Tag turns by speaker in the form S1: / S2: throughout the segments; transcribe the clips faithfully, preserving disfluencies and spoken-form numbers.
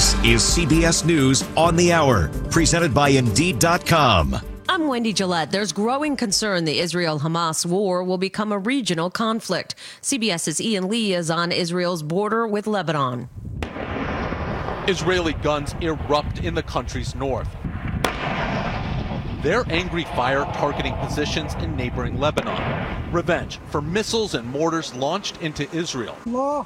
S1: This is C B S News on the Hour, presented by Indeed dot com.
S2: I'm Wendy Gillette. There's growing concern the Israel-Hamas war will become a regional conflict. CBS's Ian Lee is on Israel's border with Lebanon.
S3: Israeli guns erupt in the country's north. Their angry fire targeting positions in neighboring Lebanon. Revenge for missiles and mortars launched into Israel.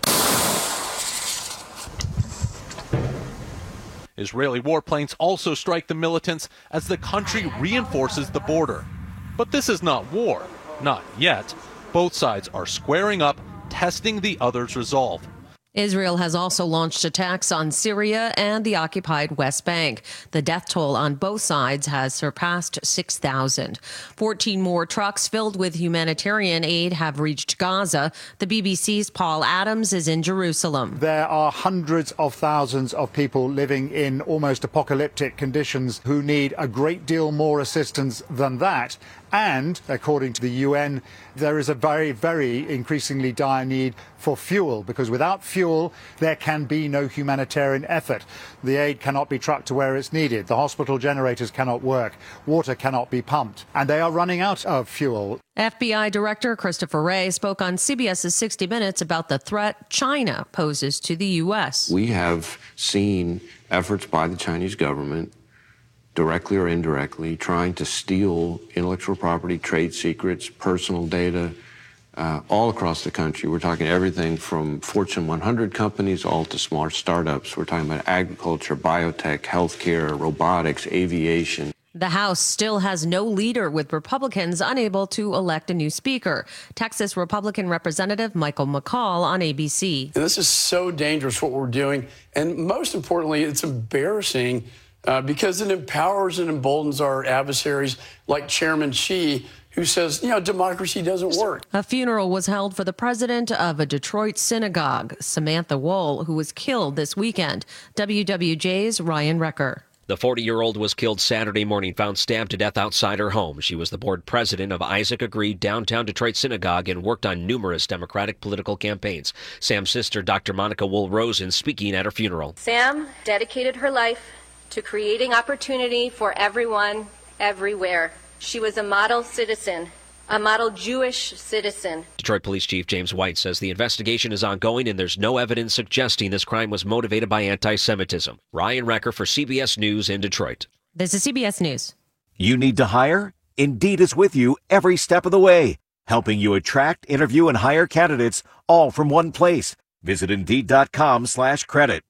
S3: Israeli warplanes also strike the militants as the country reinforces the border. But this is not war. Not yet. Both sides are squaring up, testing the other's resolve.
S2: Israel has also launched attacks on Syria and the occupied West Bank. The death toll on both sides has surpassed six thousand. fourteen more trucks filled with humanitarian aid have reached Gaza. The B B C's Paul Adams is in Jerusalem.
S4: There are hundreds of thousands of people living in almost apocalyptic conditions who need a great deal more assistance than that. And, according to the U N, there is a very, very increasingly dire need for fuel, because without fuel, there can be no humanitarian effort. The aid cannot be trucked to where it's needed. The hospital generators cannot work. Water cannot be pumped. And they are running out of fuel.
S2: F B I Director Christopher Wray spoke on CBS's sixty minutes about the threat China poses to the U S.
S5: We have seen efforts by the Chinese government, directly or indirectly, trying to steal intellectual property, trade secrets, personal data, uh, all across the country. We're talking everything from Fortune one hundred companies all to small startups. We're talking about agriculture, biotech, healthcare, robotics, aviation.
S2: The House still has no leader, with Republicans unable to elect a new speaker. Texas Republican Representative Michael McCall on A B C.
S6: And this is so dangerous, what we're doing. And most importantly, it's embarrassing Uh, because it empowers and emboldens our adversaries like Chairman Xi, who says, you know, democracy doesn't work.
S2: A funeral was held for the president of a Detroit synagogue, Samantha Woll, who was killed this weekend. W W J's Ryan Recker.
S7: The forty-year-old was killed Saturday morning, found stabbed to death outside her home. She was the board president of Isaac Agree downtown Detroit Synagogue and worked on numerous Democratic political campaigns. Sam's sister, Doctor Monica Woll-Rosen, speaking at her funeral.
S8: Sam dedicated her life to creating opportunity for everyone, everywhere. She was a model citizen, a model Jewish citizen.
S7: Detroit Police Chief James White says the investigation is ongoing and there's no evidence suggesting this crime was motivated by anti-Semitism. Ryan Recker for C B S News in Detroit.
S2: This is C B S News.
S1: You need to hire? Indeed is with you every step of the way, helping you attract, interview, and hire candidates all from one place. Visit Indeed dot com slash credit.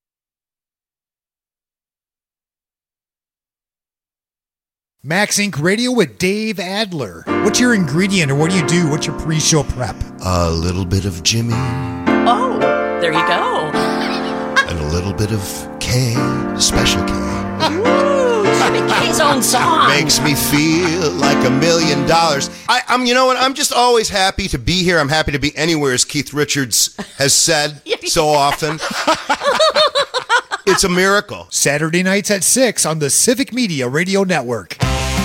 S9: Max Incorporated. Radio with Dave Adler. What's your ingredient, or what do you do? What's your pre-show prep?
S10: A little bit of Jimmy.
S11: Oh, there you go.
S10: And a little bit of K, Special K.
S11: Ooh, Jimmy K's own song.
S10: Makes me feel like a million dollars. I, I'm, you know what? I'm just always happy to be here. I'm happy to be anywhere, as Keith Richards has said so often. It's a miracle.
S9: Saturday nights at six on the Civic Media Radio Network.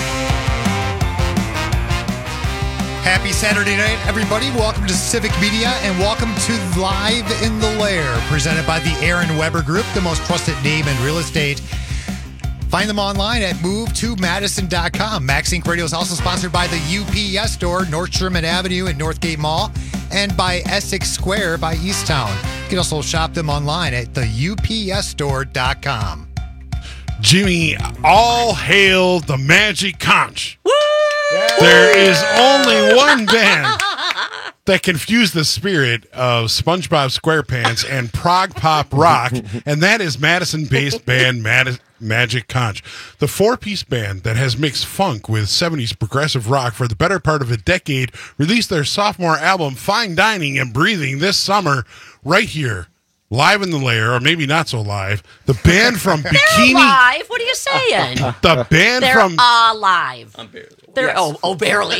S9: Happy Saturday night, everybody. Welcome to Civic Media and welcome to Live in the Lair, presented by the Aaron Weber Group, the most trusted name in real estate. Find them online at move to madison dot com. Max Inc Radio is also sponsored by the U P S store, North Sherman Avenue and Northgate Mall, and by Essex Square by Easttown. You can also shop them online at the U P S store dot com.
S12: Jimmy, all hail the Magic Conch. Woo! There is only one band that confused the spirit of SpongeBob SquarePants and prog pop rock, and that is Madison-based band Mad- Magic Conch. The four-piece band that has mixed funk with seventies progressive rock for the better part of a decade released their sophomore album, Fine Dining and Breathing, this summer right here. Live in the Lair, or maybe not so live. The band from Bikini.
S11: They're live. What are you saying?
S12: The band
S11: They're
S12: from.
S11: They're alive. I'm barely. They're
S12: Yes.
S11: oh oh barely.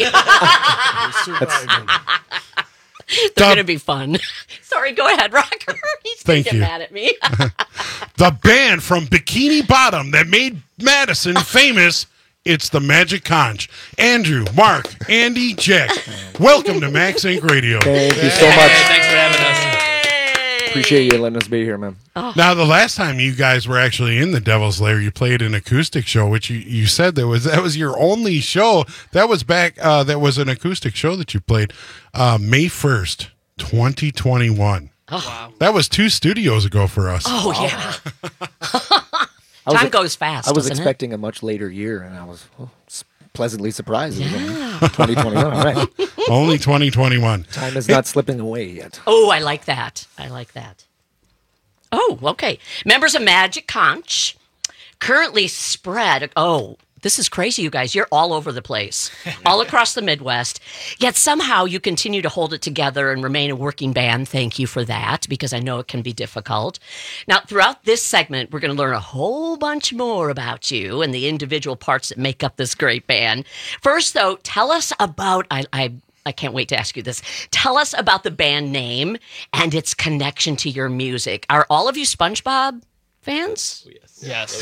S11: They're going to be fun. Sorry, go ahead, Rocker. He's going to get
S12: you.
S11: mad at me.
S12: The band from Bikini Bottom that made Madison famous. It's the Magic Conch. Andrew, Mark, Andy, Jack. Welcome to Max Inc Radio.
S13: Thank you so much.
S14: Thanks for having us.
S13: appreciate you letting us be here, man.
S12: Oh. Now, the last time you guys were actually in the Devil's Lair, you played an acoustic show, which you, you said that was that was your only show. That was back. Uh, that was an acoustic show that you played uh, May first, twenty twenty one. Oh, wow. That was two studios ago for us.
S11: Oh wow. Yeah. Time goes fast.
S13: I was
S11: doesn't
S13: expecting
S11: it?
S13: a much later year, and I was well, pleasantly surprised. Yeah. twenty twenty-one, all right.
S12: Only twenty twenty-one.
S13: Time is not slipping away yet.
S11: Oh, I like that. I like that. Oh, okay. Members of Magic Conch currently spread. Oh, this is crazy, you guys. You're all over the place, all across the Midwest. Yet somehow you continue to hold it together and remain a working band. Thank you for that, because I know it can be difficult. Now, throughout this segment, we're going to learn a whole bunch more about you and the individual parts that make up this great band. First, though, tell us about... I, I I can't wait to ask you this. Tell us about the band name and its connection to your music. Are all of you SpongeBob fans?
S14: Oh, yes. Yes.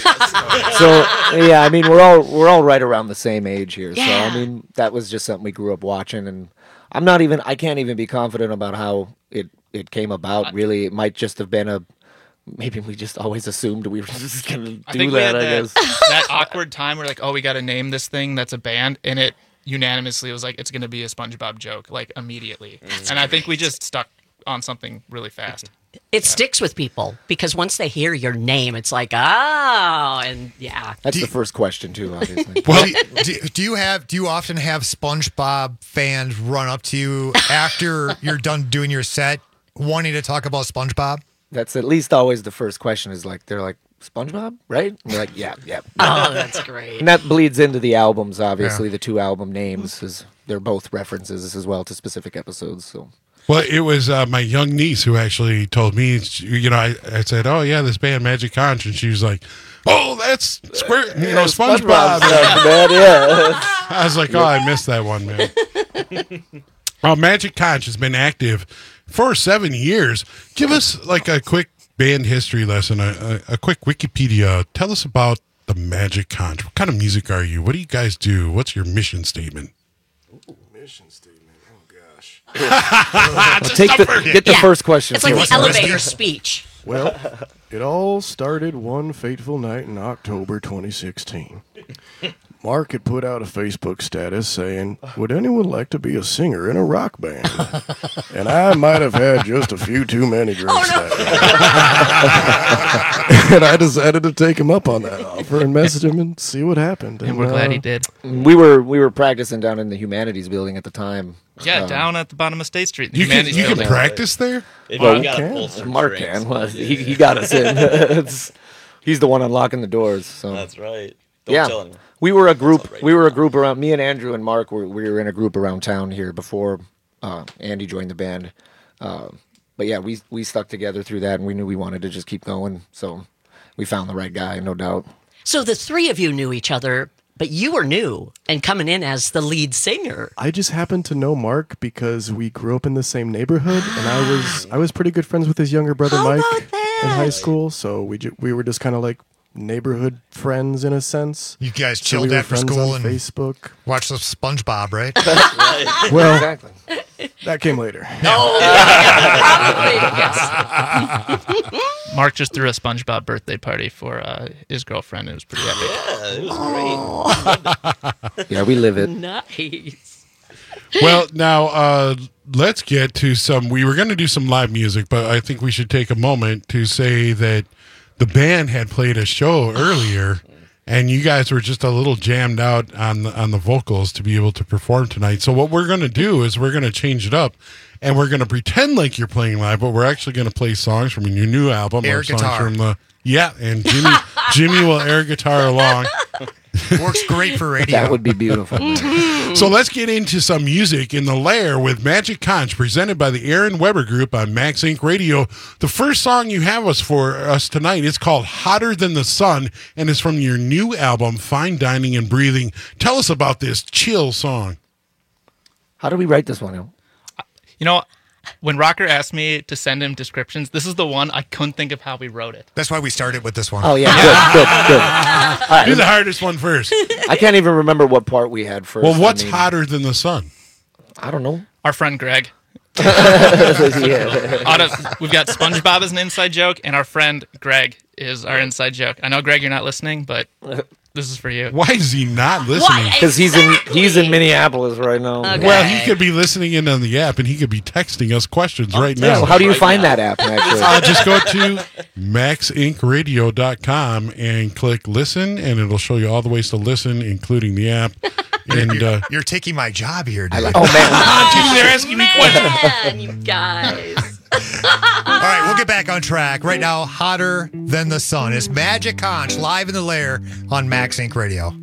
S13: So yeah, I mean we're all we're all right around the same age here.
S11: Yeah.
S13: So I mean that was just something we grew up watching, and I'm not even I can't even be confident about how it it came about. Really, it might just have been a maybe we just always assumed we were just gonna do
S14: I think
S13: that.
S14: we
S13: I
S14: had
S13: guess
S14: that, that awkward time where like, oh, we got to name this thing that's a band, and it unanimously was like, it's going to be a SpongeBob joke, like immediately. That's and I think we just stuck on something really fast.
S11: It
S14: yeah.
S11: sticks with people because once they hear your name, it's like, oh, and yeah.
S13: That's
S9: Do
S13: the
S9: you-
S13: first question too, obviously.
S9: Well, do, do you have do you often have SpongeBob fans run up to you after you're done doing your set, wanting to talk about SpongeBob?
S13: That's at least always the first question. Is like they're like SpongeBob, right? And we're like, yeah, yeah.
S11: Oh, that's great.
S13: And that bleeds into the albums. Obviously,
S9: Yeah.
S13: the two album names is they're both references as well to specific episodes. So.
S12: Well, it was uh, my young niece who actually told me, you know, I, I said, oh, yeah, this band Magic Conch. And she was like, oh, that's Square, you know, SpongeBob.
S13: stuff, man, yeah.
S12: I was like, oh, I missed that one, man. Well, Magic Conch has been active for seven years. Give us like a quick band history lesson, a, a, a quick Wikipedia. Tell us about the Magic Conch. What kind of music are you? What do you guys do? What's your mission statement?
S15: Ooh, mission statement. Oh, gosh.
S13: Well, take the, get the
S11: Yeah.
S13: first question.
S11: It's like
S13: first.
S11: the elevator speech.
S15: Well, it all started one fateful night in October twenty sixteen. Mark had put out a Facebook status saying, would anyone like to be a singer in a rock band? And I might have had just a few too many drinks that night. And I decided to take him up on that offer and message him and see what happened.
S14: And we're glad
S15: uh,
S14: he did.
S13: We were we were practicing down in the Humanities building at the time.
S14: Yeah,
S13: Um,
S14: down at the bottom of State Street. the
S12: You can,
S14: Humanities
S12: you can
S14: building.
S12: practice there?
S16: If
S13: Well,
S16: you got
S15: can.
S16: to pull some
S13: Mark
S16: strings.
S13: can. Well, he, he got us in. It's- he's the one unlocking the doors. So
S16: That's right. Don't
S13: yeah,
S16: tell anyone.
S13: we were a group.
S16: That's all right.
S13: We were a group around. Me and Andrew and Mark were we were in a group around town here before uh, Andy joined the band. Uh, but yeah, we we stuck together through that, and we knew we wanted to just keep going. So we found the right guy, no doubt.
S11: So the three of you knew each other, but you were new and coming in as the lead singer.
S15: I just happened to know Mark because we grew up in the same neighborhood, and I was I was pretty good friends with his younger brother
S11: How
S15: Mike
S11: about that?
S15: in high school. So we ju- we were just kind of like neighborhood friends in a sense.
S9: You guys
S15: So
S9: chilled
S15: we were
S9: after
S15: friends
S9: school
S15: on
S9: and
S15: Facebook.
S9: watched the SpongeBob, right?
S15: Well,
S13: Exactly.
S15: that came later.
S11: Oh, yeah, probably, yes.
S14: Mark just threw a SpongeBob birthday party for uh, his girlfriend. It was pretty epic.
S16: Yeah, it was great.
S13: Yeah, we live it.
S11: Nice.
S12: Well, now uh, let's get to some. We were going to do some live music, but I think we should take a moment to say that the band had played a show earlier, and you guys were just a little jammed out on the, on the vocals to be able to perform tonight. So what we're going to do is we're going to change it up, and we're going to pretend like you're playing live, but we're actually going to play songs from your new album,
S9: Air
S12: or songs
S9: guitar.
S12: from the yeah. And Jimmy Jimmy will air guitar along.
S9: Works great for radio.
S13: That would be beautiful.
S12: So let's get into some music in the Lair with Magic Conch, presented by the Aaron Weber Group on Max Inc Radio. The first song you have us for us tonight is called Hotter Than the Sun, and is from your new album, Fine Dining and Breathing. Tell us about this chill song.
S13: How do we write this one out?
S14: You know, when Rocker asked me to send him descriptions, this is the one I couldn't think of how we wrote it.
S9: That's why we started with this one.
S13: Oh yeah, good, good, good. All right.
S12: Do the hardest one first.
S13: I can't even remember what part we had first.
S12: Well, what's
S13: I mean,
S12: hotter than the sun?
S13: I don't know.
S14: Our friend Greg
S13: Yeah.
S14: Out of, we've got SpongeBob as an inside joke, and our friend Greg is our inside joke. I know, Greg, you're not listening, but this is for you.
S12: Why is he not listening?
S13: Because he's in he's in Minneapolis right now.
S11: Okay.
S12: Well, he could be listening in on the app, and he could be texting us questions right
S13: Yeah,
S12: now.
S13: well, how do you
S14: Right
S13: find
S14: now.
S13: that app, actually?
S12: Uh, just go to max inc radio dot com and click listen, and it'll show you all the ways to listen, including the app. And
S9: you're,
S12: uh,
S9: you're taking my job here, dude.
S13: oh, man.
S12: they're asking me questions.
S11: Man, you guys.
S9: All right, we'll get back on track. Right now, hotter than the sun is Magic Conch live in the lair on Max Inc Radio.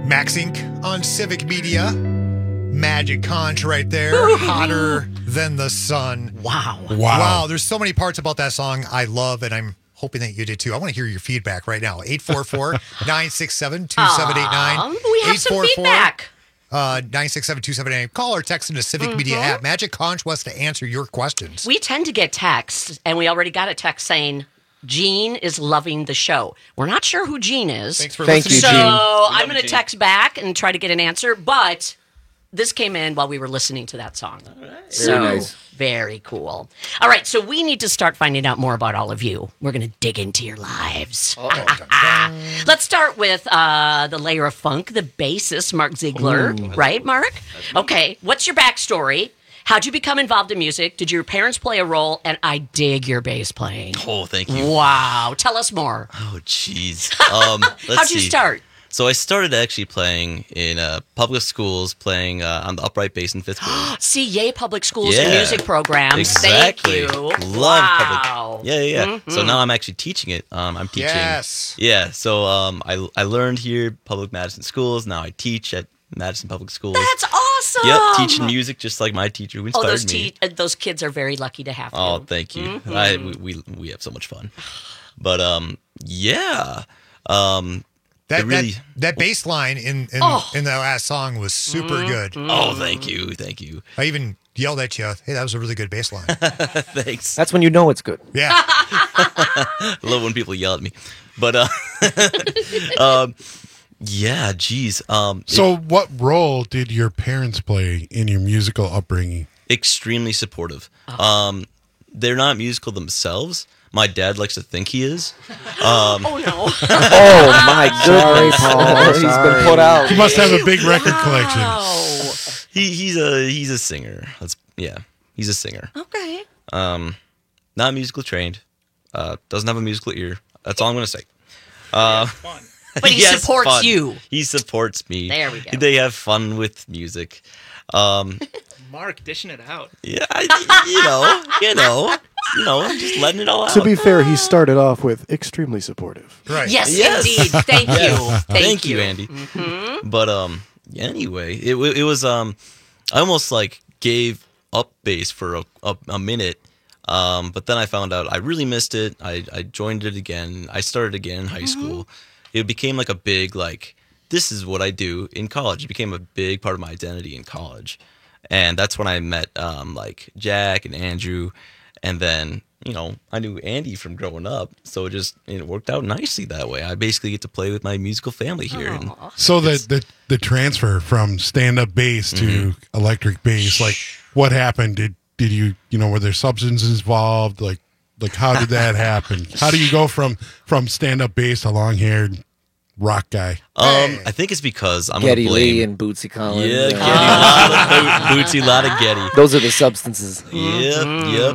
S9: Max Incorporated on Civic Media. Magic Conch right there. Hotter than the sun.
S11: Wow.
S9: Wow. Wow. There's so many parts about that song I love, and I'm hoping that you did too. I want to hear your feedback right now. eight four four, nine six seven, two seven eight nine.
S11: We have some feedback.
S9: Uh, nine six seven, two seven eight nine. Call or text into Civic
S11: Mm-hmm.
S9: Media app. Magic Conch wants to answer your questions.
S11: We tend to get texts, and we already got a text saying, Gene is loving the show. We're not sure who Gene is.
S9: Thanks for
S13: Thank
S9: listening.
S13: you,
S11: So
S13: Gene.
S11: I'm going to text back and try to get an answer, but this came in while we were listening to that song. So,
S13: Very nice.
S11: Very cool. All right, so we need to start finding out more about all of you. We're going to dig into your lives. Let's start with uh, the layer of funk, the bassist, Mark Ziegler.
S13: Ooh.
S11: Right, Mark? Okay, what's your backstory? How'd you become involved in music? Did your parents play a role? And I dig your bass playing.
S17: Oh, thank you.
S11: Wow. Tell us more.
S17: Oh, jeez. Um, let's
S11: How'd you
S17: see.
S11: start?
S17: So I started actually playing in uh, public schools, playing uh, on the upright bass in fifth grade.
S11: See, yay, public schools and
S17: Yeah,
S11: music programs.
S17: Exactly.
S11: Thank you.
S17: Love
S11: wow.
S17: public. Yeah, yeah, yeah. So
S11: Mhm.
S17: now I'm actually teaching it. Um, I'm teaching.
S9: Yes.
S17: Yeah. So um, I I learned here public Madison schools. Now I teach at Madison Public Schools.
S11: That's awesome.
S17: Yep, teaching music just like my teacher who
S11: Oh,
S17: inspired
S11: those
S17: me.
S11: te- uh, those kids are very lucky to have you.
S17: Oh, thank you.
S11: Mhm.
S17: I we, we we have so much fun. But um, yeah. Um,
S9: That,
S17: it really.
S9: that that bass line in in,
S11: Oh.
S9: in the last song was super good.
S17: Oh, thank you, thank you.
S9: I even yelled at you. Hey, that was a really good bass line.
S17: Thanks.
S13: That's when you know it's good.
S9: Yeah.
S17: I love when people yell at me. But uh, um, yeah, geez. Um,
S12: So, what role did your parents play in your musical upbringing?
S17: extremely supportive. Um, they're not musical themselves. My dad likes to think he is. Um,
S11: oh no!
S13: Oh my goodness, Paul. He's been put out.
S12: You must have a big record collection.
S11: Wow.
S17: he he's a he's a singer. That's yeah. He's a singer.
S11: Okay.
S17: Um, not musical trained. Uh, doesn't have a musical ear. That's all I'm gonna say. Uh,
S11: But he
S17: has
S11: supports
S17: fun.
S11: you.
S17: He supports me.
S11: There we go.
S17: They have fun with music. Um,
S14: Mark dishing it out.
S17: yeah, I, you know, you know, you know, I'm just letting it all out.
S15: To be fair, he started off with extremely supportive.
S9: Right.
S11: Yes,
S17: Yes.
S11: indeed. Thank
S17: Yes.
S11: you. Thank,
S17: Thank you, Andy.
S11: Mhm.
S17: But um, anyway, it wa- it was um, I almost like gave up bass for a, a, a minute. Um, but then I found out I really missed it. I, I joined it again. I started again in high school. It became like a big like this is what I do in college. It became a big part of my identity in college, and that's when I met um, like Jack and Andrew, and then you know I knew Andy from growing up, so it just it worked out nicely that way. I basically get to play with my musical family here. And
S12: So, the, the, the transfer from stand up bass to
S17: Mm-hmm.
S12: electric bass, like, what happened? Did did you, you know, were there substances involved? Like, like how did that happen? How do you go from, from stand up bass to long haired rock guy?
S17: Um, I think it's because I'm
S13: Getty
S17: gonna blame.
S13: Lee and Bootsy Collins.
S17: Yeah,
S13: Yeah.
S17: Getty, lot of Bo- Bootsy, lot of Getty.
S13: Those are the substances.
S17: Yep, yep.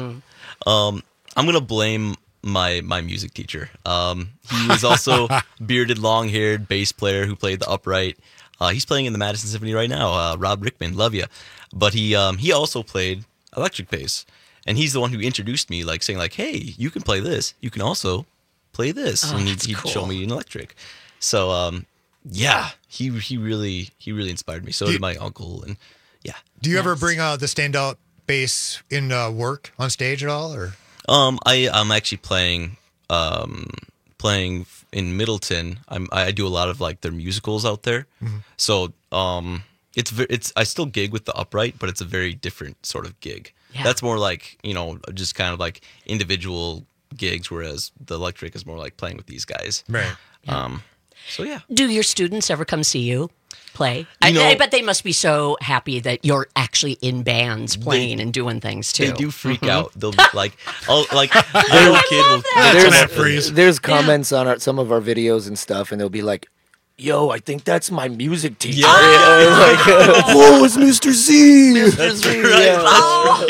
S17: Um, I'm gonna blame my my music teacher. Um, he was also bearded, long-haired bass player who played the upright. Uh, he's playing in the Madison Symphony right now. Uh, Rob Rickman, love you. But he um, he also played electric bass, and he's the one who introduced me, like saying like, "Hey, you can play this. You can also play this,"
S11: Oh,
S17: and he'd,
S11: that's
S17: he'd
S11: cool.
S17: show me an electric. So um, yeah, he he really he really inspired me. So
S9: Do
S17: did
S9: you-
S17: my uncle, and yeah.
S9: Do you ever bring uh, the stand up bass in uh, work on stage at all, or?
S17: Um, I I'm actually playing um playing in Middleton. I'm I do a lot of like their musicals out there.
S9: Mhm.
S17: So um it's ve- it's I still gig with the upright, but it's a very different sort of gig.
S11: Yeah.
S17: That's more like, you know, just kind of like individual gigs, whereas the electric is more like playing with these guys.
S9: Right.
S17: Um so yeah.
S11: Do your students ever come see you play? I,
S17: You know-
S11: I bet they must be so happy that you're actually in bands playing and doing things too.
S17: They do freak
S11: Mhm.
S17: out. They'll be like, oh, like little kid will.
S13: There's, there's comments on our, some of our videos and stuff, and they'll be like, "Yo, I think that's my music teacher."
S17: Yeah.
S13: Like, whoa, it's Mister Z.
S11: Mister Z, yeah. Oh.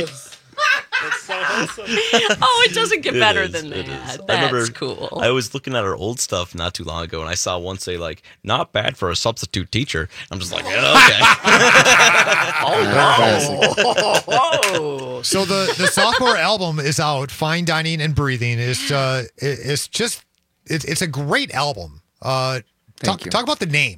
S14: so wholesome.
S11: Oh, it doesn't get
S17: It
S11: better
S17: is,
S11: than
S17: it
S11: that.
S17: is. I
S11: That's
S17: remember
S11: cool.
S17: I was looking at our old stuff not too long ago, and I saw one say like, "Not bad for a substitute teacher." I'm just like, yeah, okay.
S11: oh, wow.
S9: So the, the sophomore album is out. Fine Dining and Breathing is uh, it, it's just it, it's a great album. Uh, talk
S13: you.
S9: talk about the name.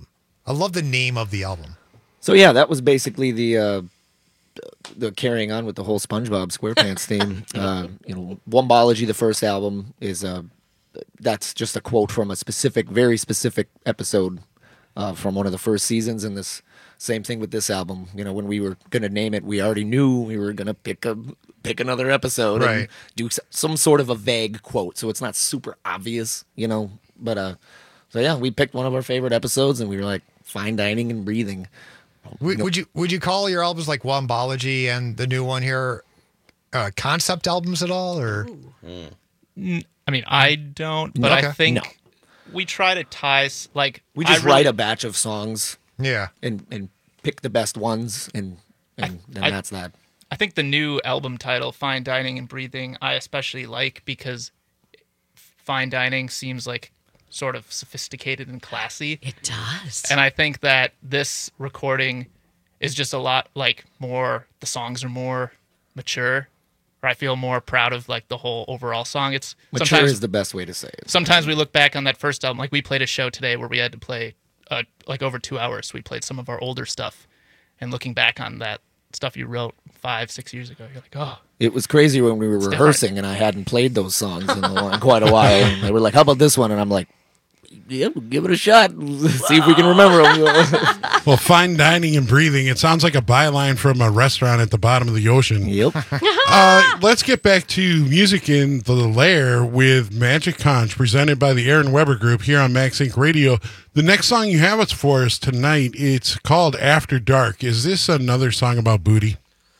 S9: I love the name of the album.
S13: So yeah, that was basically the uh, the carrying on with the whole SpongeBob SquarePants theme. Uh, you know, Wombology, the first album, is uh, that's just a quote from a specific, very specific episode uh, from one of the first seasons. And this same thing with this album. You know, when we were gonna name it, we already knew we were gonna pick a pick another episode
S9: Right.
S13: and do s- some sort of a vague quote, so it's not super obvious. You know, but uh, so yeah, we picked one of our favorite episodes, and we were like, fine dining and breathing.
S9: Would, would you would you call your albums like Wombology and the new one here uh, concept albums at all, or?
S14: N- I mean, I don't, but
S9: Okay.
S14: I think
S13: No.
S14: we try to tie s- like
S13: We just
S14: I really-
S13: write a batch of songs,
S9: yeah,
S13: and and pick the best ones, and and then
S14: I-
S13: that's that.
S14: I think the new album title, Fine Dining and Breathing, I especially like because fine dining seems like sort of sophisticated and classy.
S11: It does.
S14: And I think that this recording is just a lot like more, the songs are more mature, or I feel more proud of like the whole overall song. It's
S13: Mature
S14: sometimes
S13: is the best way to say it.
S14: sometimes we look back on that first album, like we played a show today where we had to play uh, like over two hours. We played some of our older stuff, and looking back on that stuff you wrote five, six years ago, you're like, oh,
S13: It was crazy when we were
S14: It's
S13: rehearsing, and I hadn't played those songs in, a, in quite a while. And they were like, "How about this one?" And I'm like, "Yeah, we'll give it a shot. See if we can remember them."
S12: Well, fine dining and breathing. It sounds like a byline from a restaurant at the bottom of the ocean.
S13: Yep.
S12: uh, let's get back to music in the lair with Magic Conch, presented by the Aaron Weber Group here on Max Inc Radio. The next song you have us for us tonight, it's called After Dark. Is this another song about booty?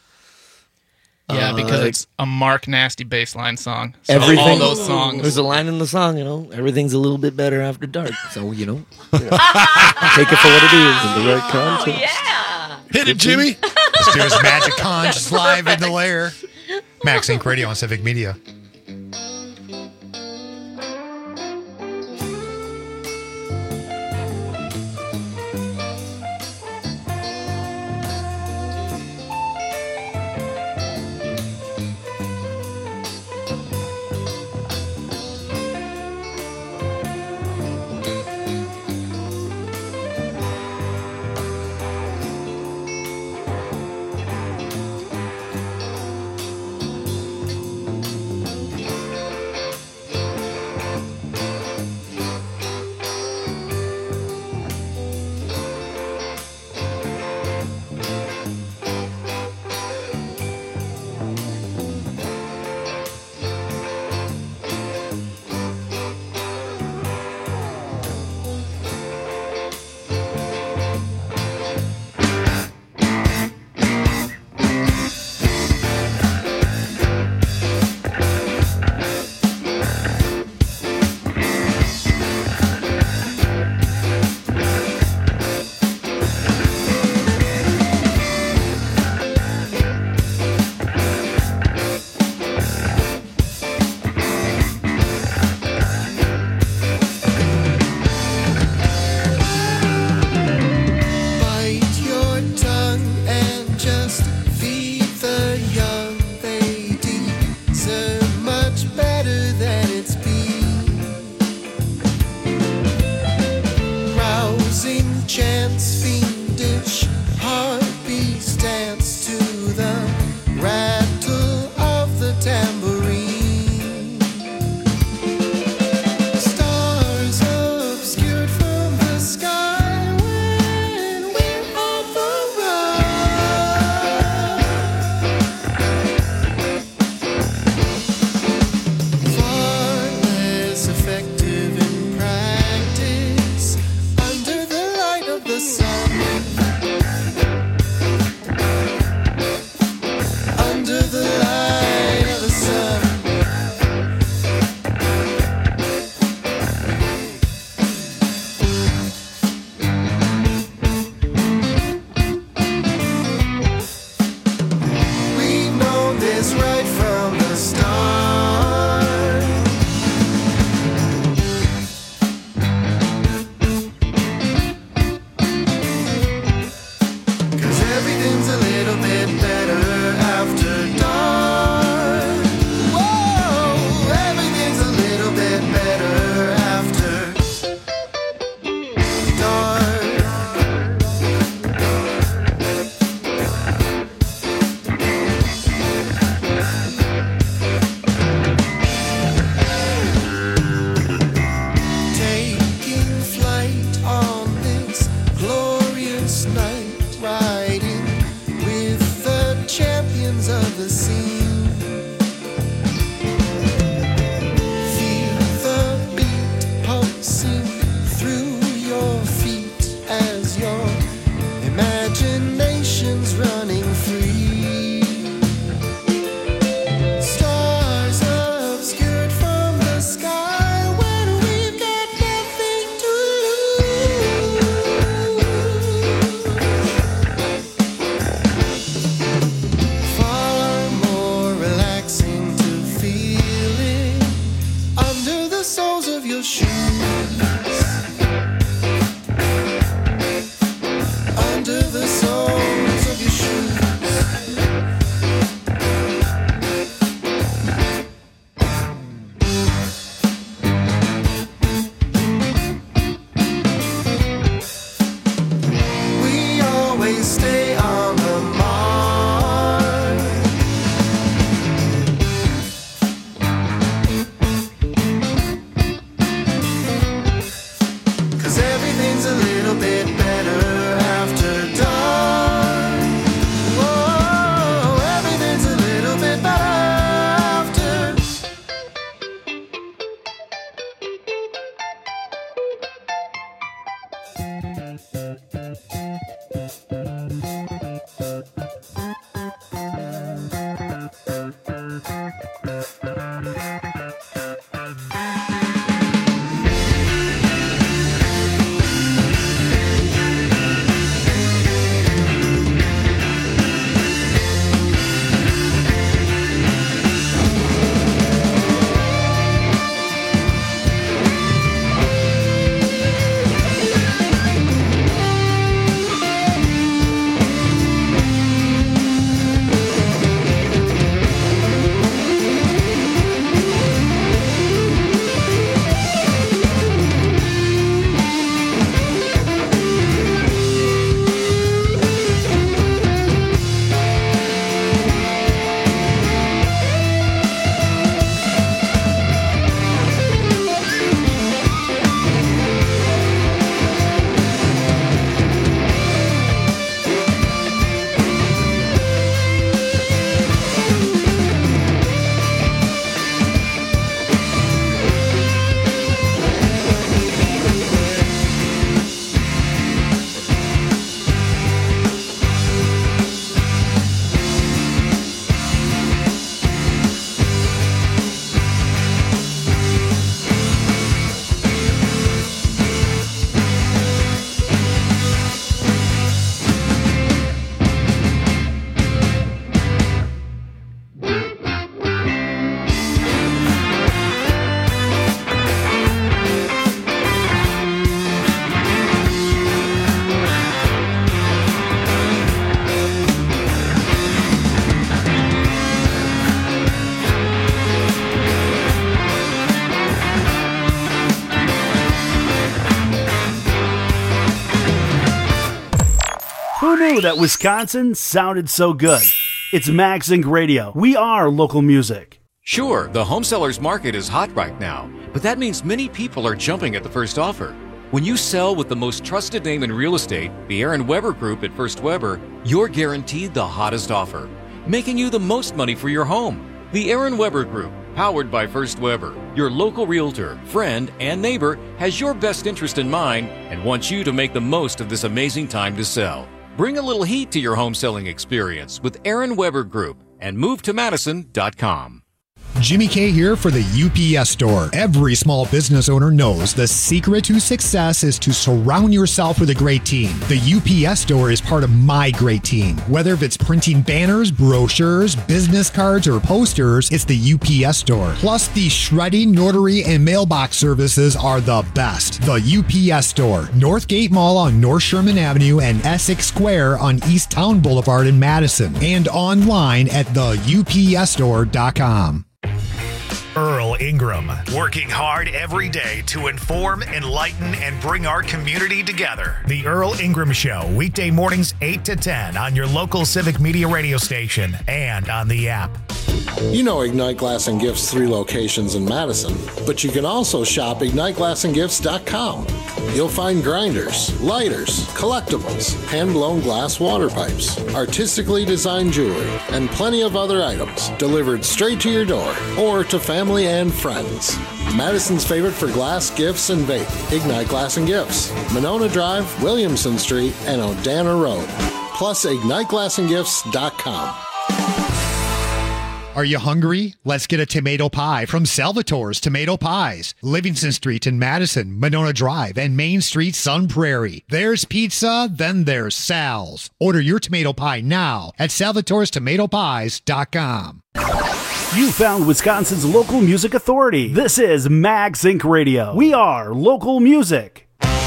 S14: yeah,
S13: Uh,
S14: because it's a Mark Nasty bass line song. So
S13: Everything.
S14: all those songs.
S13: There's a line in the song, you know, everything's a little bit better after dark. So you know, take it for what it is in the right context.
S11: Yeah.
S12: Hit it, Jimmy.
S9: Let's do his Magic Conch live in the lair. Max Inc Radio on Civic Media.
S18: everything's a little bit better after dark. Whoa, everything's a little bit better after.
S19: Who knew that Wisconsin sounded so good? It's MagZinc Radio. We are local music.
S20: Sure, the home sellers market is hot right now, but that means many people are jumping at the first offer. When you sell with the most trusted name in real estate, the Aaron Weber Group at First Weber, you're guaranteed the hottest offer, making you the most money for your home. The Aaron Weber Group, powered by First Weber, your local realtor, friend, and neighbor, has your best interest in mind and wants you to make the most of this amazing time to sell. Bring a little heat to your home selling experience with Aaron Weber Group and move to madison dot com.
S9: Jimmy K here for the U P S Store. Every small business owner knows the secret to success is to surround yourself with a great team. The U P S Store is part of my great team. Whether it's printing banners, brochures, business cards, or posters, it's the U P S Store. Plus, the shredding, notary, and mailbox services are the best. The U P S Store, Northgate Mall on North Sherman Avenue and Essex Square on East Town Boulevard in Madison, and online at the U P S store dot com.
S21: Earl Ingram, working hard every day to inform, enlighten, and bring our community together. The Earl Ingram Show, weekday mornings eight to ten on your local Civic Media radio station and on the app.
S22: You know Ignite Glass and Gifts' three locations in Madison, but you can also shop ignite glass and gifts dot com. You'll find grinders, lighters, collectibles, hand-blown glass water pipes, artistically designed jewelry, and plenty of other items delivered straight to your door or to family and friends. Madison's favorite for glass, gifts, and vape, Ignite Glass and Gifts, Monona Drive, Williamson Street, and Odana Road. Plus ignite glass and gifts dot com.
S9: Are you hungry? Let's get a tomato pie from Salvatore's Tomato Pies. Livingston Street in Madison, Monona Drive, and Main Street, Sun Prairie. There's pizza, then there's Sal's. Order your tomato pie now at salvatores tomato pies dot com.
S19: You found Wisconsin's local music authority. This is MagZinc Radio. We are local music.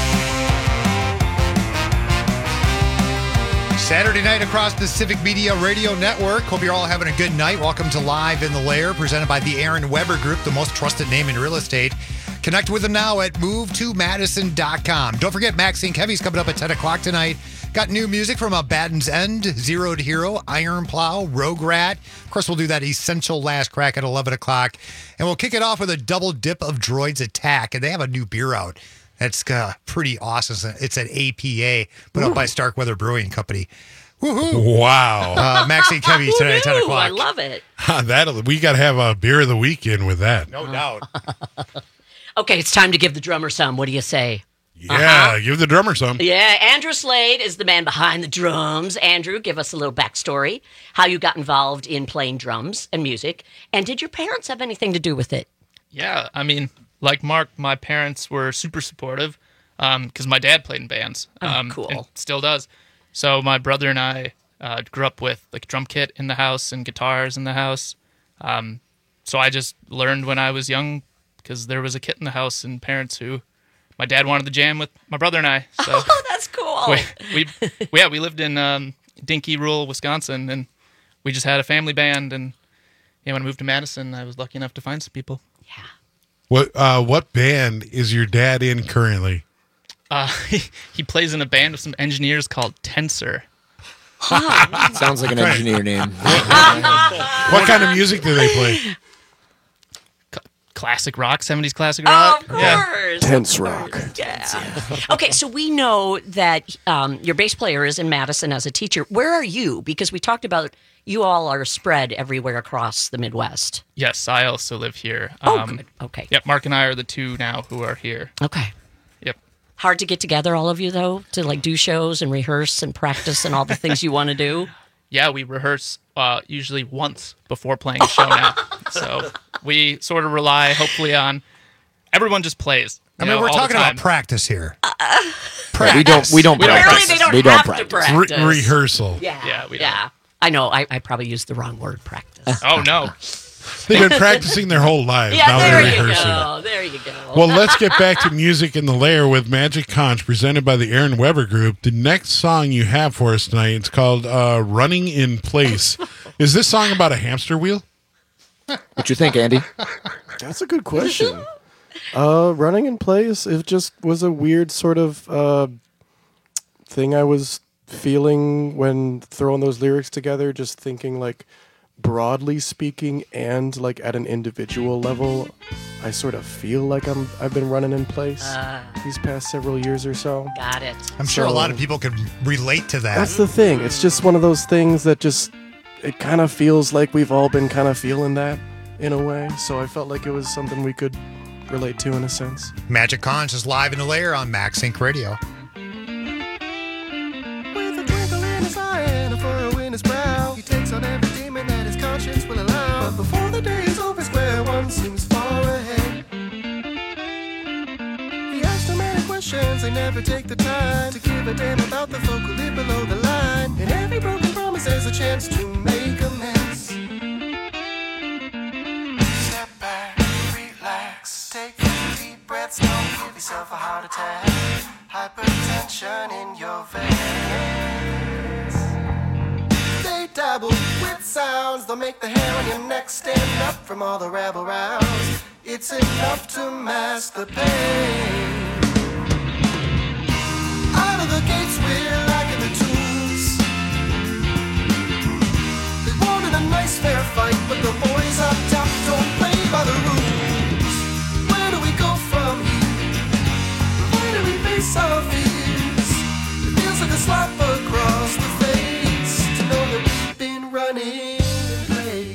S9: Saturday night across the Civic Media Radio Network. Hope you're all having a good night. Welcome to Live in the Lair, presented by the Aaron Weber Group, the most trusted name in real estate. Connect with them now at move to madison dot com. Don't forget, MagZinc Heavy's coming up at ten o'clock tonight. Got new music from a Baden's End, Zero to Hero, Iron Plow, Rogue Rat. Of course, we'll do that essential last crack at eleven o'clock. And we'll kick it off with a double dip of Droids Attack. And they have a new beer out. It's uh, pretty awesome. It's an A P A put out by Starkweather Brewing Company. Woohoo!
S12: Wow.
S9: Uh, Maxine Kevy today at ten
S11: Ooh,
S9: o'clock.
S11: I love it.
S12: That'll we got to have a beer of the weekend with that.
S9: No doubt.
S11: Okay, it's time to give the drummer some. What do you say?
S12: Yeah,
S11: Uh-huh.
S12: give the drummer some.
S11: Yeah, Andrew Slade is the man behind the drums. Andrew, give us a little backstory, how you got involved in playing drums and music, and did your parents have anything to do with it?
S14: Yeah, I mean, like Mark, my parents were super supportive because my dad played in bands.
S11: Oh,
S14: um,
S11: cool.
S14: And still does. So my brother and I uh, grew up with like a drum kit in the house and guitars in the house. Um, so I just learned when I was young because there was a kit in the house and parents who, my dad wanted to jam with my brother and I. So
S11: Oh, that's cool.
S14: we, we, yeah, we lived in um, Dinky, rural Wisconsin, and we just had a family band. And yeah, when I moved to Madison, I was lucky enough to find some people.
S12: What uh, what band is your dad in currently?
S14: Uh, he, he plays in a band with some engineers called Tensor.
S13: Sounds like an engineer name.
S12: What kind of music do they play?
S14: Classic rock, seventies classic
S11: Oh,
S14: rock.
S11: of course.
S15: Tense rock.
S11: Yeah. Okay, so we know that um, your bass player is in Madison as a teacher. Where are you? Because we talked about you all are spread everywhere across the Midwest.
S14: Yes, I also live here.
S11: Oh, good. Okay.
S14: Yep, Mark and I are the two now who are here.
S11: Okay.
S14: Yep.
S11: Hard to get together, all of you, though, to like do shows and rehearse and practice and all the things you want to do?
S14: Yeah, we rehearse uh, usually once before playing a show now. So we sort of rely, hopefully, on everyone just plays.
S9: I
S14: you
S9: mean,
S14: know,
S9: we're
S14: all the
S9: talking about
S14: time.
S9: practice here.
S13: Yeah, we don't. We don't
S14: We don't
S13: practice.
S11: Apparently they don't
S13: we don't
S11: have
S13: practice.
S11: to practice.
S12: Re- rehearsal.
S11: Yeah.
S14: Yeah, we
S11: yeah. I know. I, I probably used the wrong word, practice.
S14: Oh, no.
S12: They've been practicing their whole lives.
S11: Yeah,
S12: now
S11: there
S12: they're
S11: you
S12: rehearsing.
S11: go. There you go.
S12: Well, let's get back to music in the lair with Magic Conch, presented by the Aaron Weber Group. The next song you have for us tonight, it's called uh, "Running in Place." Is this song about a hamster wheel?
S13: What you think, Andy?
S15: That's a good question. Uh, running in place, it just was a weird sort of uh, thing I was feeling when throwing those lyrics together, just thinking like broadly speaking and like at an individual level, I sort of feel like I'm I've been running in place
S11: Uh,
S15: these past several years or so.
S11: got it.
S9: I'm sure a
S15: So-
S9: lot of people could relate to that.
S15: That's the thing. It's just one of those things that just it kind of feels like we've all been kind of feeling that in a way. So I felt like it was something we could relate to in a sense.
S9: Magic Conch is live in the lair on Max Inc Radio.
S18: With a twinkle in his eye and a furrow in his brow, he takes on every demon that his conscience will allow. But before the day is over, square one seems far ahead. He asks too many questions, they never take the time to give a damn about the folk who live below the line. And every broken promise has a chance to make amends. Step back, relax, take deep breaths, don't give yourself a heart attack. Hypertension in your veins. They dabble with sounds, they'll make the hair on your neck stand up from all the rabble rouse. It's enough to mask the pain. Out of the gates, we're liking the tunes. They wanted a nice fair fight, but the boys up top don't play by the rules. Where do we go from here? Where do we face our fears? It feels like a slap across the face to know that we've been running in place.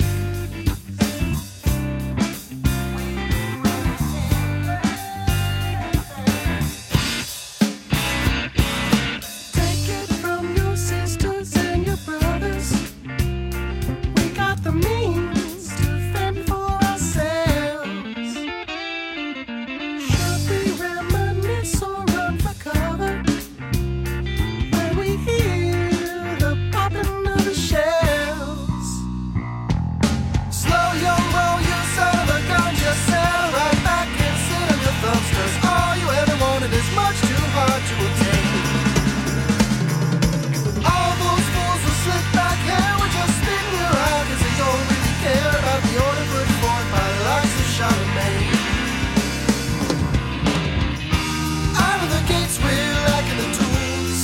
S18: Take it from your sisters and your brothers. We got the means to fend for ourselves. Should we reminisce or run for cover when we hear the popping of the shells? Slow your roll, you son of a gun, just settle right back and sit on your thumbs, 'cause all you ever wanted is much too hard to obtain. All those fools with slick back hair will just spin you out, 'cause they don't really care about the order put forth by the likes of Charlemagne. Out of the gates, we're liking the tools.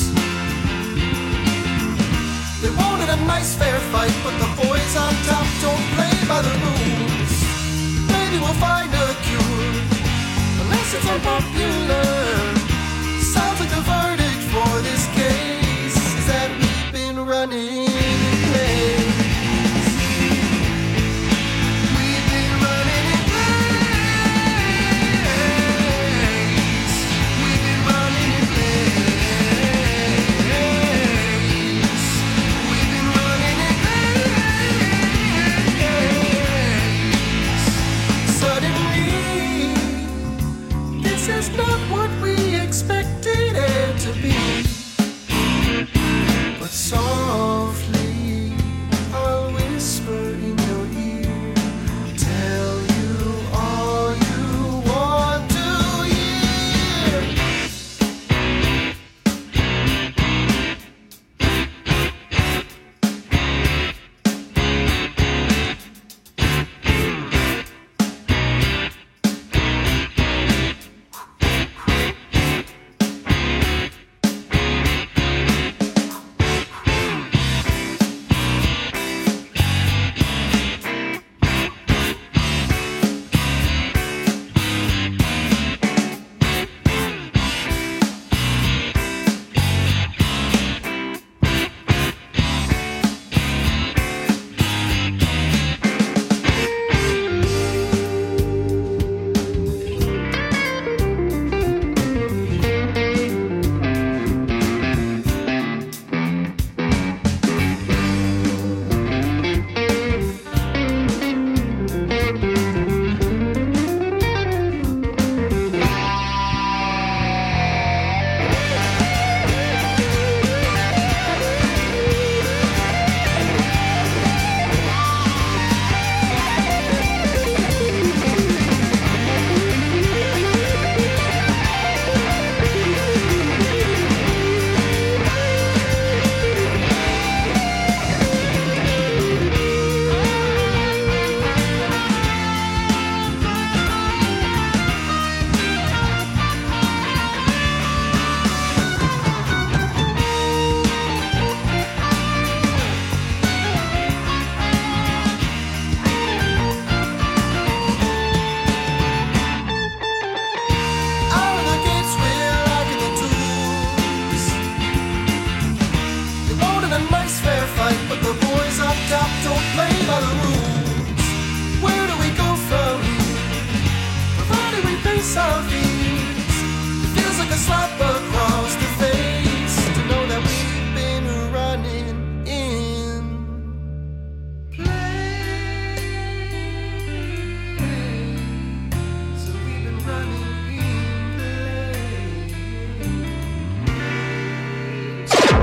S18: They wanted a nice fair fight, but the boys on top don't play by the rules. Maybe we'll find a cure, unless it's unpopular.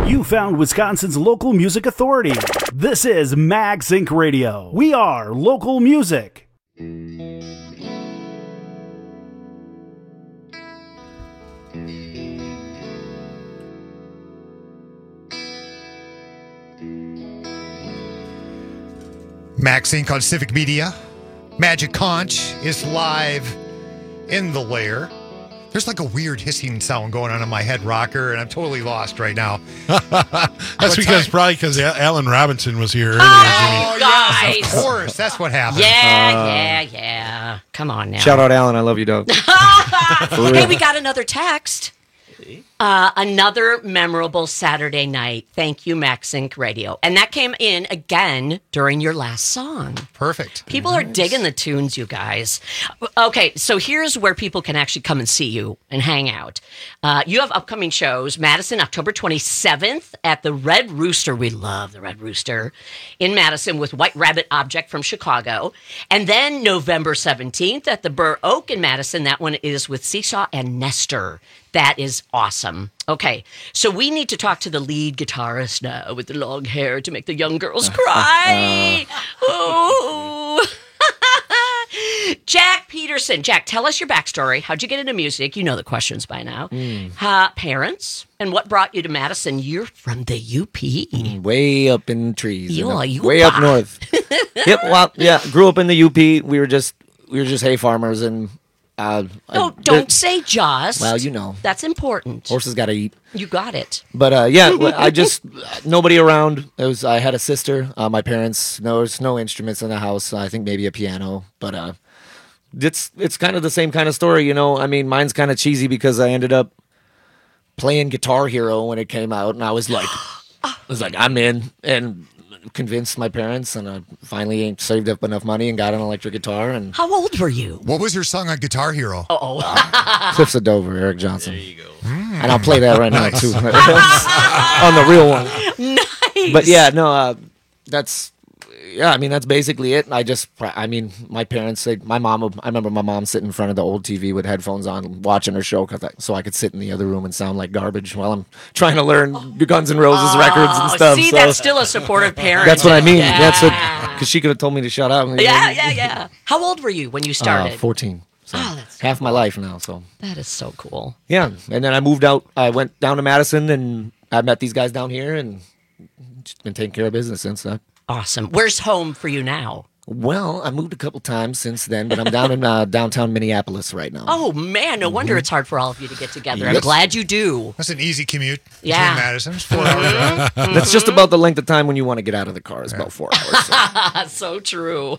S19: You found Wisconsin's local music authority. This is Mag Sync Radio. We are local music.
S9: Max Inc on Civic Media. Magic Conch is live in the lair. There's like a weird hissing sound going on in my head rocker, and I'm totally lost right now.
S12: That's because probably because Alan Robinson was here earlier.
S11: Oh, guys.
S9: Of course, that's what happened.
S11: Yeah,
S9: Uh,
S11: yeah, yeah. Come on now.
S13: Shout out, Alan. I love you, dog.
S11: Hey, we got another text. Uh, another memorable Saturday night. Thank you, Max Sync Radio. And that came in again during your last song.
S9: Perfect.
S11: People nice. are digging the tunes, you guys. Okay, so here's where people can actually come and see you and hang out. Uh, you have upcoming shows. Madison, October twenty-seventh at the Red Rooster. We love the Red Rooster. In Madison with White Rabbit Object from Chicago. And then November seventeenth at the Burr Oak in Madison. That one is with Seesaw and Nestor. That is awesome. Okay, so we need to talk to the lead guitarist now with the long hair to make the young girls cry. Oh. Jack Peterson. Jack, tell us your backstory. How'd you get into music? You know the questions by now. Mm. Uh, parents, and what brought you to Madison? You're from the U P.
S13: Mm, way up in the trees.
S11: You are you
S13: way up north. Yep. Well, yeah. Grew up in the U P. We were just we were just hay farmers and. Uh,
S11: no,
S13: I,
S11: don't say just.
S13: Well, you know.
S11: That's important.
S13: Horses got to eat.
S11: You got it.
S13: But uh, yeah, I just, nobody around. It was. I had a sister. Uh, my parents, no, there's no instruments in the house. I think maybe a piano. But uh, it's it's kind of the same kind of story, you know. I mean, mine's kind of cheesy because I ended up playing Guitar Hero when it came out. And I was like, I was like, I'm in. And convinced my parents, and I finally saved up enough money and got an electric guitar. And
S11: how old were you?
S9: What was your song on Guitar Hero?
S11: Uh-oh.
S13: Uh, Cliffs of Dover, Eric Johnson. There you go.
S9: Mm.
S13: And I'll play that right now too on the real one.
S11: Nice.
S13: But yeah, no, uh, that's yeah. I mean, that's basically it. I just, I mean, my parents. They, my mom. I remember my mom sitting in front of the old T V with headphones on, watching her show, cause I, so I could sit in the other room and sound like garbage while I'm trying to learn Guns N' Roses
S11: oh,
S13: records and stuff.
S11: See,
S13: so.
S11: that's still a supportive parent.
S13: That's what I mean.
S11: Yeah.
S13: That's what, because she could have told me to shut up.
S11: Yeah, yeah, yeah. How old were you when you started?
S13: Uh, Fourteen. So
S11: oh, that's
S13: half my life now. So
S11: that is so cool.
S13: Yeah, and then I moved out. I went down to Madison, and I met these guys down here, and just been taking care of business since then.
S11: Awesome. Where's home for you now?
S13: Well, I moved a couple times since then, but I'm down in uh, downtown Minneapolis right now.
S11: Oh man, no wonder mm-hmm. it's hard for all of you to get together.
S9: Yes.
S11: I'm glad you do.
S9: That's an easy commute.
S11: Yeah,
S9: between Madison. It's four hours.
S11: Mm-hmm.
S13: That's just about the length of time when you want to get out of the car. It's yeah. about four hours.
S11: So, so true.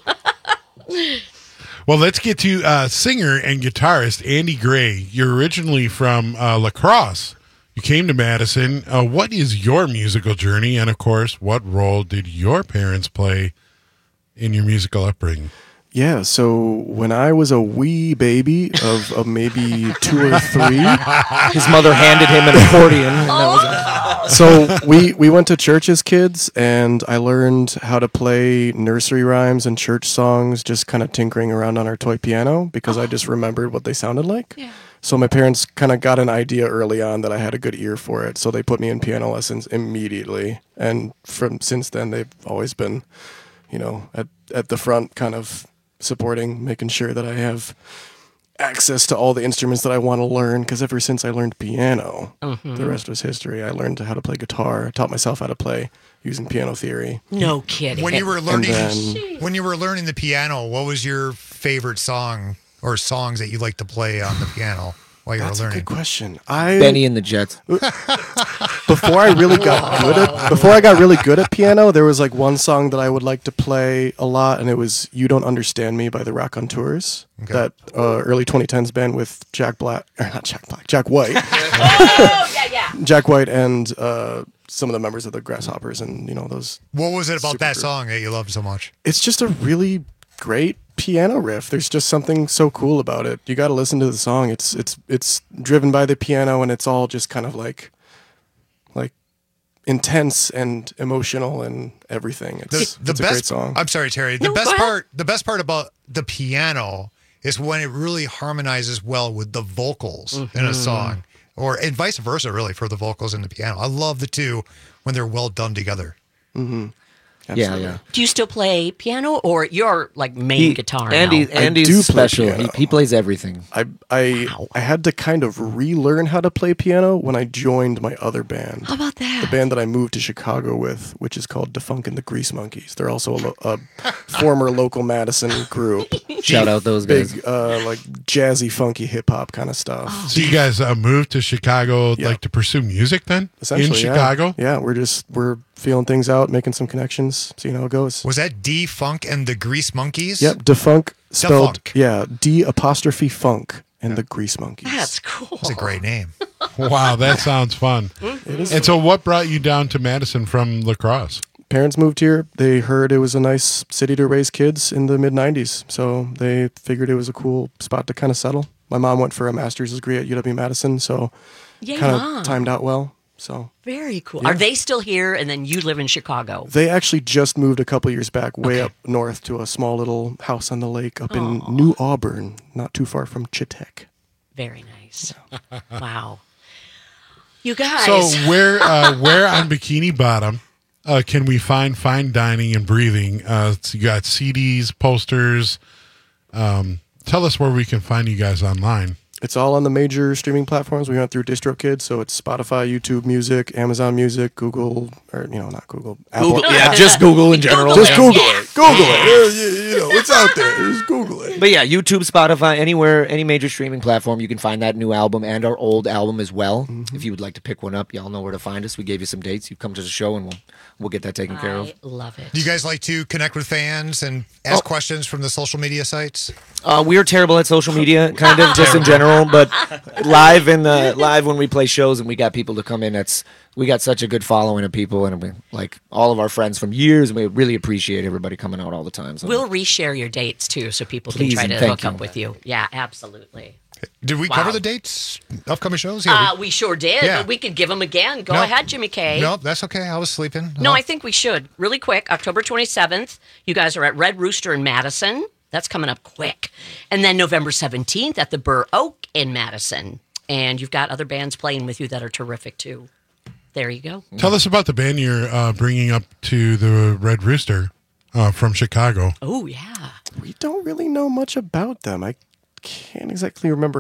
S12: Well, let's get to uh, singer and guitarist Andy Gray. You're originally from uh, La Crosse. You came to Madison. Uh, what is your musical journey? And, of course, what role did your parents play in your musical upbringing?
S15: Yeah, so when I was a wee baby of, of maybe two or three,
S13: his mother handed him an accordion. And that was
S15: so we, we went to church as kids, and I learned how to play nursery rhymes and church songs, just kind of tinkering around on our toy piano because I just remembered what they sounded like.
S11: Yeah.
S15: So my parents kind of got an idea early on that I had a good ear for it, so they put me in piano lessons immediately. And from since then, they've always been, you know, at, at the front kind of supporting, making sure that I have access to all the instruments that I want to learn, because ever since I learned piano, mm-hmm. the rest was history. I learned how to play guitar, taught myself how to play using piano theory.
S11: No kidding.
S9: When you were learning
S15: then,
S9: when you were learning the piano, what was your favorite song or songs that you like to play on the piano while you
S15: That's
S9: were learning?
S15: A good question. I
S13: Benny and the Jets.
S15: Before I really got good at before I got really good at piano, there was like one song that I would like to play a lot, and it was "You Don't Understand Me" by the Raconteurs. Okay. That uh, early twenty tens band with Jack Black, or not Jack Black, Jack White.
S11: Oh yeah, yeah.
S15: Jack White and uh, some of the members of the Grasshoppers, and you know those.
S9: What was it about that
S15: group.
S9: song that you loved so much?
S15: It's just a really great piano riff. There's just something so cool about it. You got to listen to the song. It's it's it's driven by the piano, and it's all just kind of like like intense and emotional and everything. It's,
S9: the, the
S15: it's
S9: best,
S15: a great song.
S9: I'm sorry, Terry. The
S11: No,
S9: best
S11: go ahead.
S9: part the best part about the piano is when it really harmonizes well with the vocals
S11: Mm-hmm.
S9: in a song. or and vice versa, really, for the vocals and the piano. I love the two when they're well done together.
S13: Mm-hmm. Yeah,
S11: Absolutely.
S13: yeah.
S11: Do you still play piano, or you're like main
S13: He-
S11: guitar?
S13: Andy-
S11: now?
S13: Andy's
S15: I do play
S13: special. He,
S15: piano.
S13: he plays everything.
S15: I I I had to kind of relearn how to play piano when I joined my other band.
S11: How about that?
S15: The band that I moved to Chicago with, which is called Defunk and the Grease Monkeys. They're also a, lo- a former local Madison group.
S13: Shout out those
S15: Big,
S13: guys.
S15: uh, like jazzy, funky hip hop kind of stuff.
S12: So you guys uh, moved to Chicago,
S15: Yeah.
S12: like to pursue music then in
S15: Essentially, yeah.
S12: Chicago?
S15: Yeah, we're just we're feeling things out, making some connections, seeing how it goes.
S9: Was that D Funk and the Grease Monkeys?
S15: Yep, Defunk spelled
S9: Defunk.
S15: yeah, D apostrophe Funk and the Grease Monkeys.
S11: That's cool.
S9: That's a great name.
S12: Wow, that sounds fun.
S15: It is.
S12: And so, what brought you down to Madison from La Crosse?
S15: Parents moved here. They heard it was a nice city to raise kids in the mid nineties, so they figured it was a cool spot to kind of settle. My mom went for a master's degree at U W Madison, so
S11: Yay,
S15: kind
S11: Mom.
S15: of timed out well. So
S11: Very cool.
S15: Yeah.
S11: Are they still here? And then you live in Chicago.
S15: they actually just moved a couple years back, way up north to a small little house on the lake up in New Auburn, not too far from Chitek.
S11: Very nice. Wow. You guys.
S12: So, where uh, where on Bikini Bottom uh, can we find fine dining and breathing? Uh, so you got C Ds, posters. Um, tell us where we can find you guys online.
S15: It's all on the major streaming platforms. We went through DistroKid, so it's Spotify, YouTube Music, Amazon Music, Google, or you know, not Google, Apple.
S13: Google, yeah, just Google in general.
S15: Just
S13: Yeah.
S15: Google it. Google it. Yeah, yeah, you know, it's out there. Just Google it.
S13: But yeah, YouTube, Spotify, anywhere, any major streaming platform, you can find that new album and our old album as well.
S15: Mm-hmm.
S13: If you would like to pick one up, y'all know where to find us. We gave you some dates. You come to the show and we'll we'll get that taken care of.
S11: I love it.
S9: Do you guys like to connect with fans and ask questions from the social media sites?
S13: Uh, we are terrible at social media, kind of just in general, but live in the live when we play shows and we got people to come in. That's we got such a good following of people, and we, like all of our friends from years. And we really appreciate everybody coming out all the time. So.
S11: We'll reshare your dates too, so people
S13: Please
S11: can try
S13: and
S11: to
S13: thank
S11: hook up
S13: you.
S11: with you. Yeah, absolutely.
S9: Did we
S11: Wow.
S9: cover the dates, upcoming shows?
S11: Uh, we sure did,
S9: Yeah.
S11: but we could give them again. Go
S9: No.
S11: ahead, Jimmy K.
S9: No, that's okay. I was sleeping.
S11: No, I think we should. Really quick, October twenty-seventh, you guys are at Red Rooster in Madison. That's coming up quick. And then November seventeenth at the Burr Oak in Madison. And you've got other bands playing with you that are terrific too. There you go.
S12: Tell us about the band you're uh, bringing up to the Red Rooster uh, from Chicago.
S11: Oh, yeah.
S15: We don't really know much about them. I can't exactly remember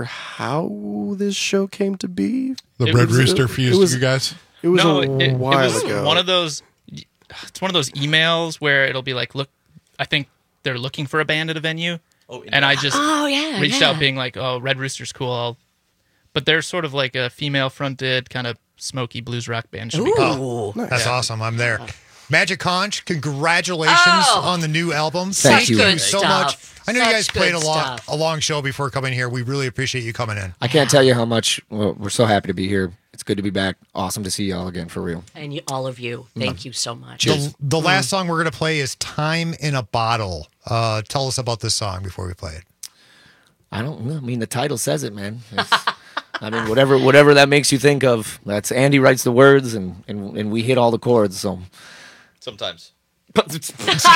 S15: how this show came to be.
S12: The
S14: It
S12: Red
S14: was-
S12: Rooster
S14: it-
S12: fused
S14: it was-
S12: you guys?
S15: It was
S14: no,
S15: a
S14: it, it
S15: while
S14: was
S15: ago.
S14: one of those. It's one of those emails where it'll be like, look, I think they're looking for a band at a venue, and I just
S11: Oh, yeah,
S14: reached
S11: yeah.
S14: out being like, oh, Red Rooster's cool. I'll, but they're sort of like a female-fronted kind of smoky blues rock band. Should be cool.
S9: Oh, that's
S14: Yeah.
S9: awesome. I'm there. Magic Conch, congratulations
S11: Oh.
S9: on the new album.
S13: Thank you.
S9: you so
S11: Good
S9: much.
S11: stuff.
S9: I know you
S11: Such
S9: guys played a
S11: good
S9: long,
S11: stuff.
S9: a long show before coming here. We really appreciate you coming in.
S13: I can't tell you how much well, we're so happy to be here. It's good to be back. Awesome to see y'all again for real.
S11: And you, all of you, thank you so much.
S9: The, the last song we're going to play is Time in a Bottle. Uh, tell us about this song before we play it.
S13: I don't know. I mean, the title says it, man. It's- I mean, whatever whatever that makes you think of. That's Andy writes the words, and and, and we hit all the chords. So
S17: Sometimes.
S13: he's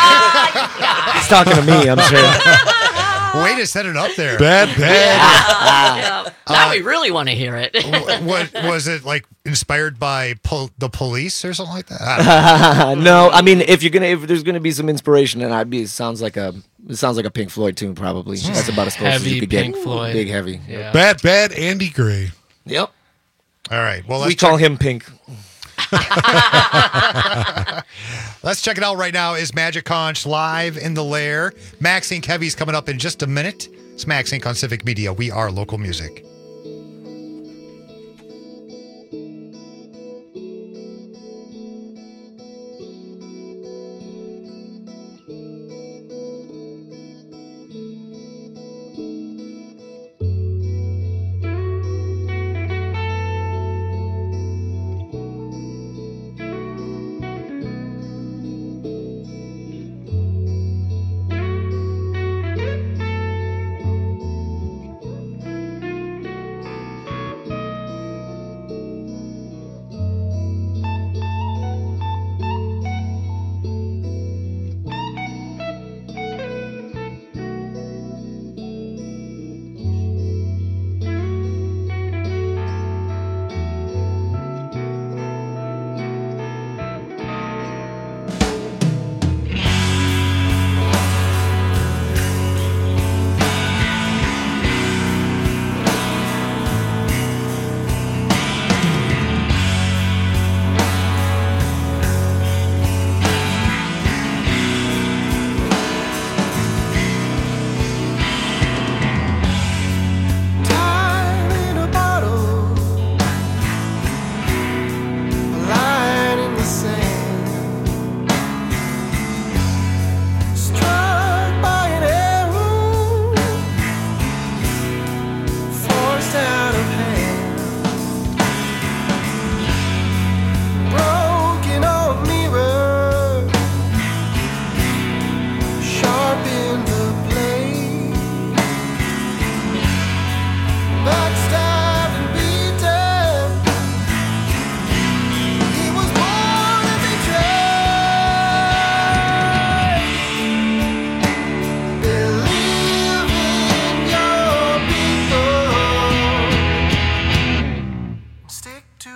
S13: talking to me. I'm sure.
S9: Way to set it up there.
S12: Bad, bad.
S11: Yeah. Now we really want to hear it.
S9: what was it like? Inspired by pol- the police or something like that? I don't know.
S13: No, I mean, if you're gonna, if there's gonna be some inspiration, then I'd be. It sounds like a, it sounds like a Pink Floyd tune, probably. That's about as close as
S14: Heavy
S13: you could
S14: Pink
S13: get.
S14: Floyd.
S13: Big heavy.
S14: Yeah.
S12: Bad, bad Andy Gray.
S13: Yep.
S9: All right. Well, let's
S13: We call
S9: check-
S13: him Pink.
S9: Let's check it out right now. Is Magic Conch live in the lair? Max Inc Heavy's coming up in just a minute. It's Max Inc on Civic Media. We are local music.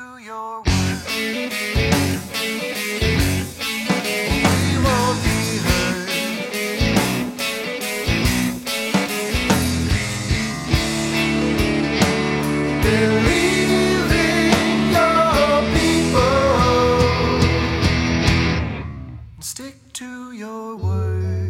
S18: to your word. We won't be hurt. Believe in your people. Stick to your word.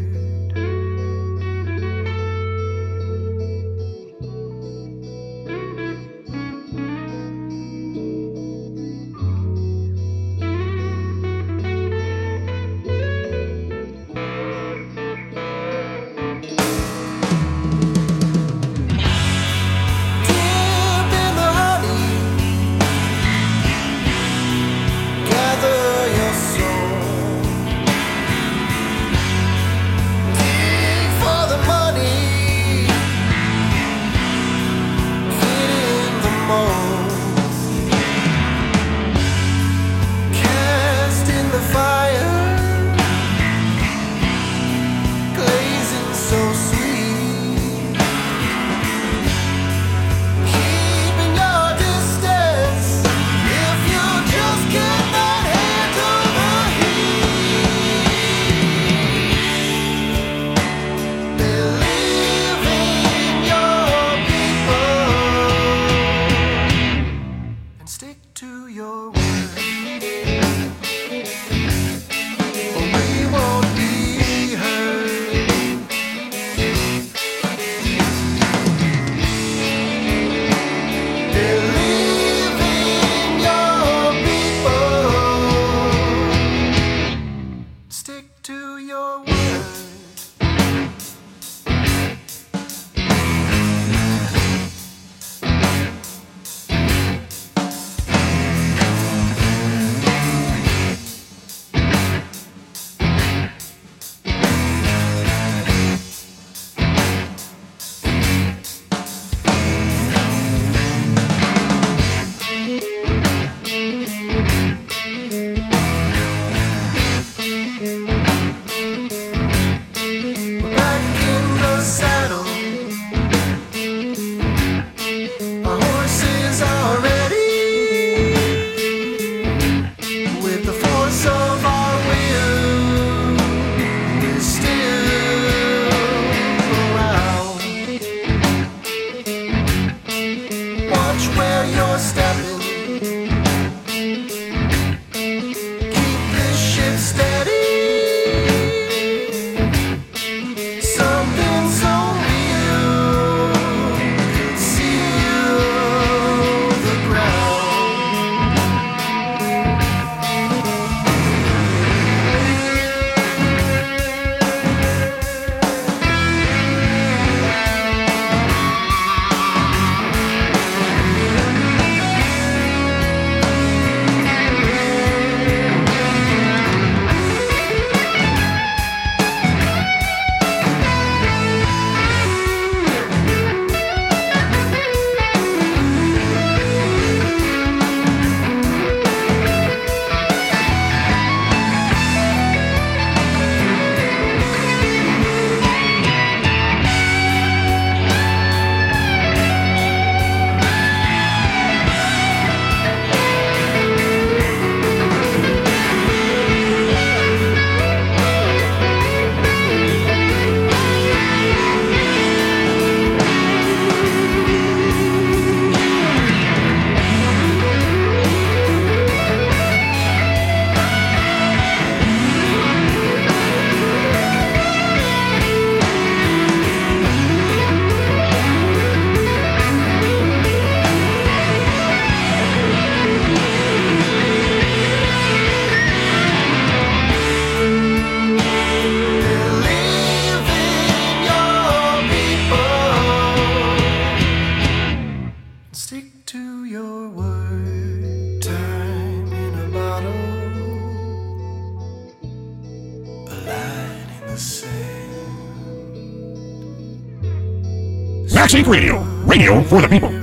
S3: Sync Radio, radio for the people.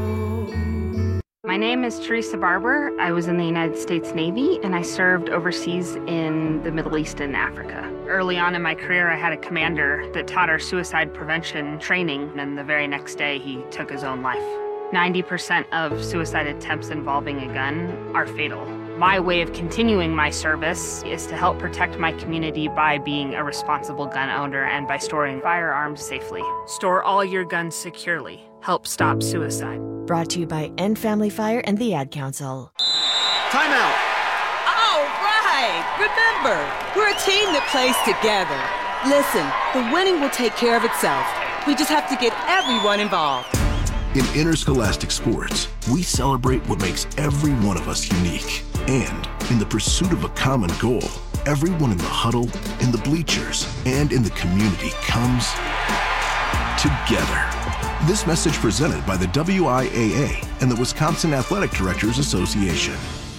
S4: My name is Teresa Barber. I was in the United States Navy and I served overseas in the Middle East and Africa. Early on in my career, I had a commander that taught our suicide prevention training, and the very next day he took his own life. ninety percent of suicide attempts involving a gun are fatal. My way of continuing my service is to help protect my community by being a responsible gun owner and by storing firearms safely. Store all your guns securely. Help stop suicide.
S5: Brought to you by End Family Fire and the Ad Council.
S6: Time out. All right. Remember, we're a team that plays together. Listen, the winning will take care of itself. We just have to get everyone involved.
S23: In interscholastic sports, we celebrate what makes every one of us unique. And in the pursuit of a common goal, everyone in the huddle, in the bleachers, and in the community comes together. This message presented by the W I A A and the Wisconsin Athletic Directors Association.